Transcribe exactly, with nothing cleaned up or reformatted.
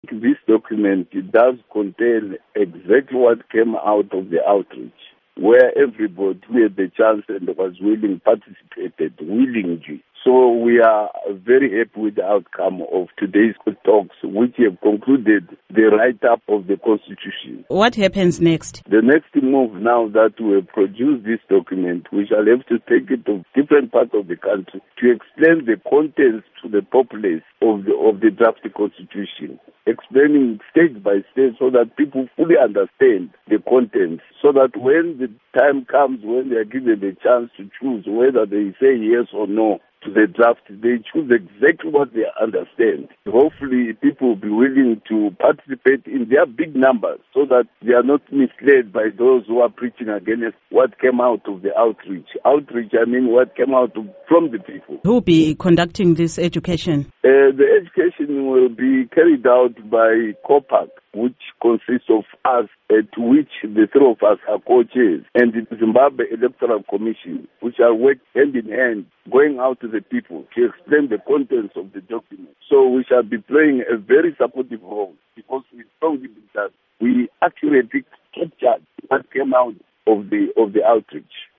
This document does contain exactly what came out of the outreach, where everybody who had the chance and was willing participated willingly. So we are very happy with the outcome of today's talks, which have concluded the write-up of the Constitution. What happens next? The next move, now that we have produced this document, we shall have to take it to different parts of the country to explain the contents to the populace of the, of the draft Constitution, explaining state by state so that people fully understand the contents, so that when the time comes when they are given the chance to choose whether they say yes or no to the draft, they choose exactly what they understand. Hopefully people will be willing to participate in their big numbers so that they are not misled by those who are preaching against what came out of the outreach. Outreach, I mean what came out of, from the people. Who will be conducting this education? Uh, the education will be carried out by COPAC, which consists of us, at which the three of us are co-chairs, and the Zimbabwe Electoral Commission, which are work hand in hand, going out to the people to explain the contents of the document. So we shall be playing a very supportive role, because we strongly believe that we accurately captured what came out of the of the outreach.